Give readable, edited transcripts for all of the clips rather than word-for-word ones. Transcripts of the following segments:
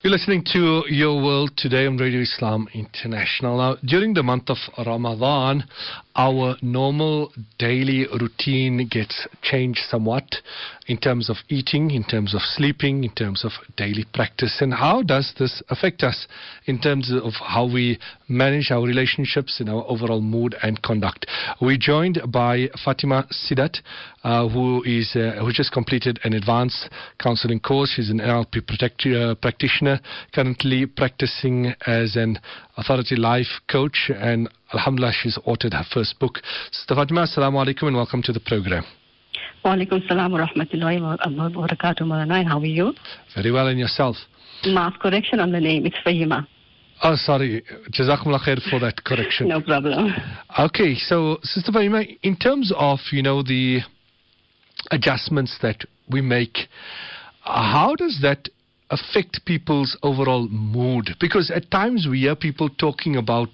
You're listening to Your World Today on Radio Islam International. Now, during the month of Ramadan, our normal daily routine gets changed somewhat in terms of eating, in terms of sleeping, in terms of daily practice. And how does this affect us in terms of how we manage our relationships and our overall mood and conduct? We're joined by Fatima Sidat, who just completed an advanced counseling course. She's an NLP practitioner, currently practicing as an authority life coach, and alhamdulillah, she's authored her first book. Sister Fatima, assalamu alaikum and welcome to the program. Wa alaikum salam wa rahmatullahi wa barakatuh, Maulana. How are you? Very well, and yourself? Maaf correction on the name, it's Fahima. Oh, sorry. Jazakumullah khair for that correction. No problem. Okay, so Sister Fahima, in terms of, the adjustments that we make, how does that affect people's overall mood? Because at times we hear people talking about,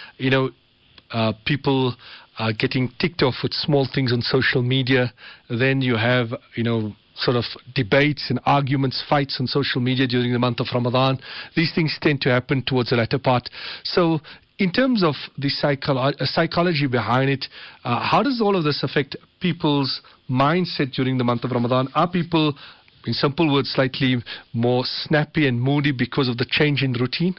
people getting ticked off with small things on social media. Then you have, sort of debates and arguments, fights on social media during the month of Ramadan. These things tend to happen towards the latter part. So in terms of the psychology behind it, how does all of this affect people's mindset during the month of Ramadan? Are people, in simple words, slightly more snappy and moody because of the change in routine?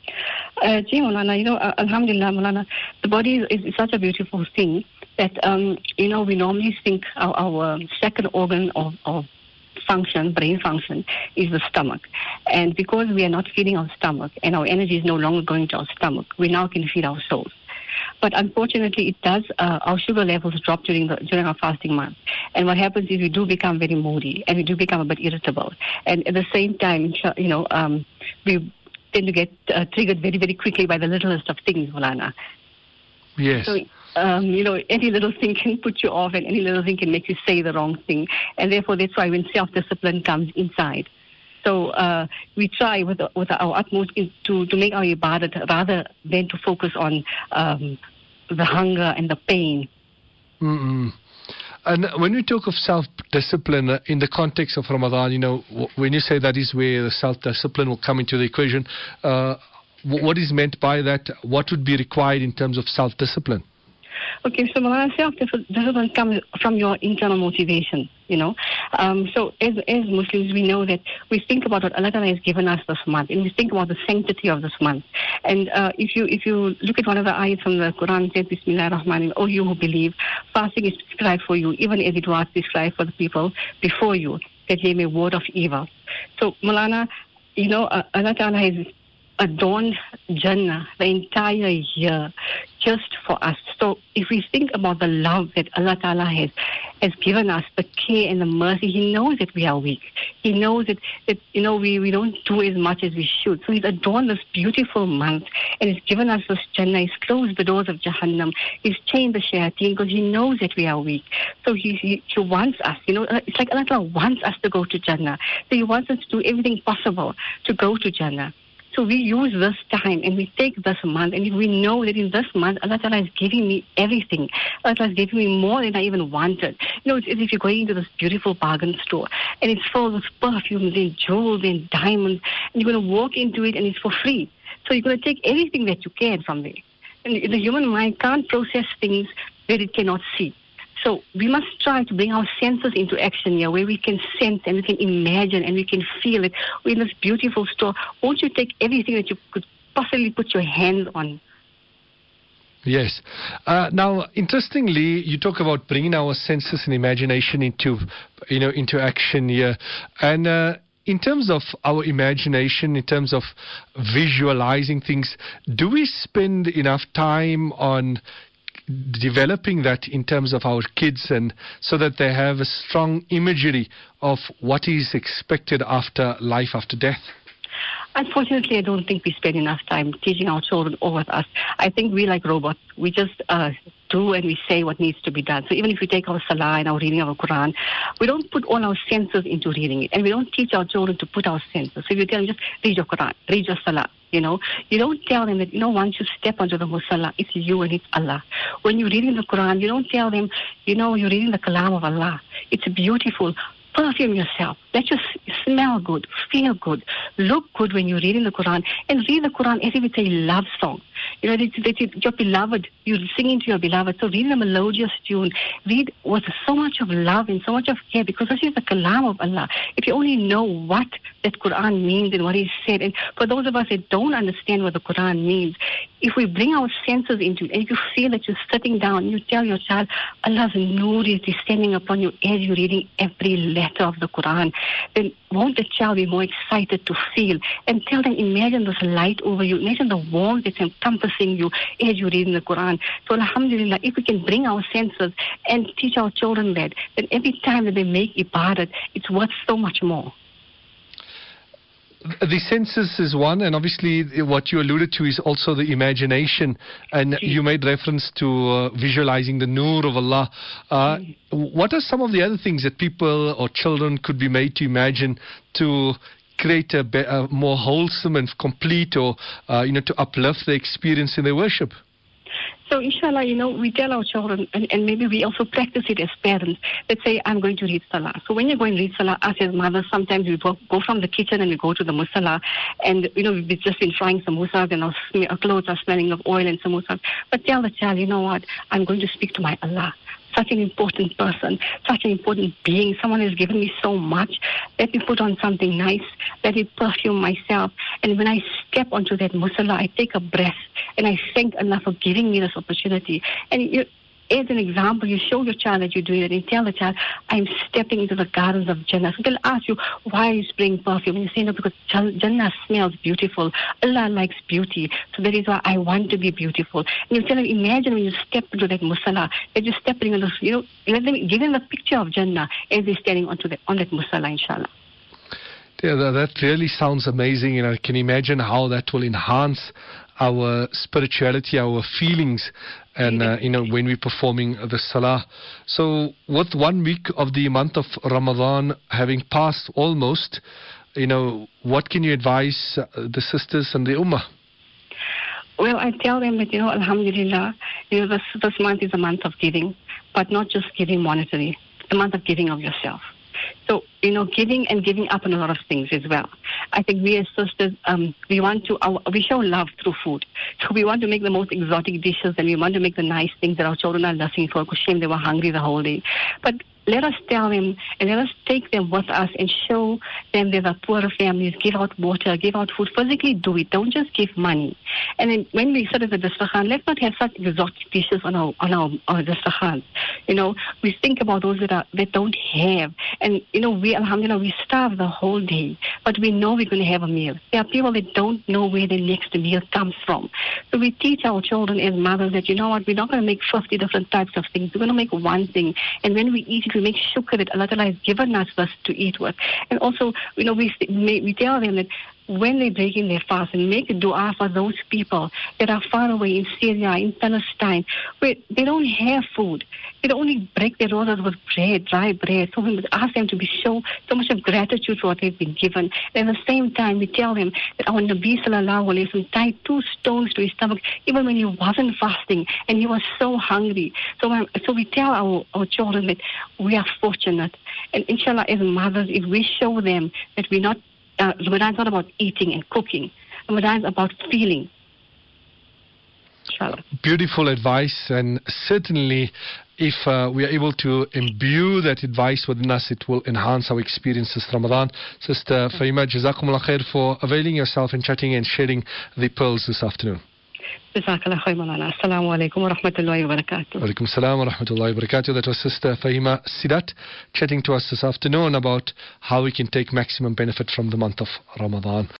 Maulana, alhamdulillah, Maulana, the body is such a beautiful thing that, we normally think our second organ of function, brain function, is the stomach. And because we are not feeding our stomach and our energy is no longer going to our stomach, we now can feed our souls. But unfortunately, it does, our sugar levels drop during our fasting month. And what happens is we do become very moody and we do become a bit irritable. And at the same time, we tend to get triggered very, very quickly by the littlest of things, Maulana. Yes. So, any little thing can put you off and any little thing can make you say the wrong thing. And therefore, that's why when self-discipline comes inside. So we try with our utmost to make our ibadat rather than to focus on the hunger and the pain. Mm-mm. And when we talk of self-discipline in the context of Ramadan, when you say that is where the self-discipline will come into the equation, what is meant by that? What would be required in terms of self-discipline? Okay, so self-discipline comes from your internal motivation, So as Muslims, we know that we think about what Allah Ta'ala has given us this month, and we think about the sanctity of this month. And if you look at one of the ayats from the Quran, it says, Bismillah ar-Rahman, O you who believe, fasting is prescribed for you, even as it was prescribed for the people before you, that they may ward off evil. So, Maulana, Allah Ta'ala has adorned Jannah the entire year just for us. So if we think about the love that Allah Ta'ala has given us, the care and the mercy, He knows that we are weak. He knows that we don't do as much as we should. So He's adorned this beautiful month and He's given us this Jannah. He's closed the doors of Jahannam. He's chained the shayateen because He knows that we are weak. So He wants us, it's like Allah Ta'ala wants us to go to Jannah. So He wants us to do everything possible to go to Jannah. So we use this time and we take this month, and we know that in this month, Allah Ta'ala is giving me everything. Allah Ta'ala is giving me more than I even wanted. It's as if you're going into this beautiful bargain store and it's full of perfumes and jewels and diamonds, and you're going to walk into it and it's for free. So you're going to take everything that you can from there. And the human mind can't process things that it cannot see. So we must try to bring our senses into action here, where we can sense and we can imagine and we can feel it. We're in this beautiful store. Won't you take everything that you could possibly put your hands on? Yes. Now, interestingly, you talk about bringing our senses and imagination into action here. And in terms of our imagination, in terms of visualizing things, do we spend enough time on developing that in terms of our kids, and so that they have a strong imagery of what is expected after life after death? Unfortunately, I don't think we spend enough time teaching our children or with us. I think we like robots. We just do and we say what needs to be done. So even if we take our salah and our reading of our Quran, we don't put all our senses into reading it. And we don't teach our children to put our senses. So if you tell them, just read your Quran, read your salah, you don't tell them that, once you step onto the musalla, it's you and it's Allah. When you're reading the Quran, you don't tell them, you're reading the kalam of Allah. It's beautiful. perfume yourself. Let you smell good, feel good, look good when you're reading the Quran, and read the Quran as if it's a love song. You know, your beloved, you're singing to your beloved, so read a melodious tune. Read with so much of love and so much of care, because this is the kalam of Allah. If you only know what that Quran means and what He said, and for those of us that don't understand what the Quran means, if we bring our senses into it, and if you feel that you're sitting down, you tell your child, Allah's nur is descending upon you as you're reading every letter of the Quran, then won't the child be more excited to feel? And tell them, imagine this light over you, imagine the warmth that's encompassing you as you're reading the Quran. So alhamdulillah, if we can bring our senses and teach our children that, then every time that they make ibadat, it's worth so much more. The senses is one, and obviously what you alluded to is also the imagination, and you made reference to visualizing the nur of Allah. What are some of the other things that people or children could be made to imagine to create a more wholesome and complete, or to uplift the experience in their worship? So inshallah, we tell our children, and maybe we also practice it as parents. Let's say, I'm going to read salah. So when you're going to read salah, us as mothers, sometimes we go from the kitchen and we go to the musalla, and we've just been frying samosas and our clothes are smelling of oil and samosas. But tell the child, you know what, I'm going to speak to my Allah. Such an important person, such an important being. Someone has given me so much. Let me put on something nice. Let me perfume myself. And when I step onto that musalla, I take a breath and I thank Allah for giving me this opportunity. And as an example, you show your child that you're doing it, and tell the child, I'm stepping into the gardens of Jannah. So they'll ask you, why are you spraying perfume? And you say, no, because Jannah smells beautiful. Allah likes beauty. So that is why I want to be beautiful. And you tell them, imagine when you step into that musalla, that you're stepping on this, let them give them the picture of Jannah as they're standing on that musalla, inshallah. Yeah, that really sounds amazing, and I can imagine how that will enhance our spirituality, our feelings, and when we're performing the salah. So with 1 week of the month of Ramadan having passed almost, what can you advise the sisters and the ummah? Well, I tell them that, alhamdulillah, this month is a month of giving, but not just giving monetarily, the month of giving of yourself. So, giving and giving up on a lot of things as well. I think we as sisters, we show love through food. So we want to make the most exotic dishes, and we want to make the nice things that our children are listening for, because shame they were hungry the whole day. But let us tell them, and let us take them with us and show them that the poorer families, give out water, give out food. Physically do it. Don't just give money. And then when we sit at the dastakhan, let's not have such exotic dishes on our dastakhan. We think about those that don't have. And, we, alhamdulillah, we starve the whole day, but we know we're going to have a meal. There are people that don't know where the next meal comes from. So we teach our children as mothers that, we're not going to make 50 different types of things. We're going to make one thing. And when we eat it, we make shukr that Allah Ta'ala has given us this to eat with. And also, we tell them that when they're breaking their fast, and make a dua for those people that are far away in Syria, in Palestine, where they don't have food. They only break their roses with bread, dry bread. So we must ask them to show so much of gratitude for what they've been given. And at the same time, we tell them that our Nabi Sallallahu Alaihi Wasallam tied 2 stones to his stomach even when he wasn't fasting, and he was so hungry. So we tell our children that we are fortunate. And inshallah, as mothers, if we show them that we're not, Ramadan is not about eating and cooking. Ramadan is about feeling. Inshallah. Beautiful advice, and certainly if we are able to imbue that advice within us, it will enhance our experience this Ramadan. Sister Fahima, Jazakumullah khair for availing yourself and chatting and sharing the pearls this afternoon. Jazakallah khair, Maulana. Assalamu alaikum wa rahmatullahi wa barakatuh. Wa alaikum salam wa rahmatullahi wa barakatuh. That was Sister Fahima Sidat chatting to us this afternoon about how we can take maximum benefit from the month of Ramadan.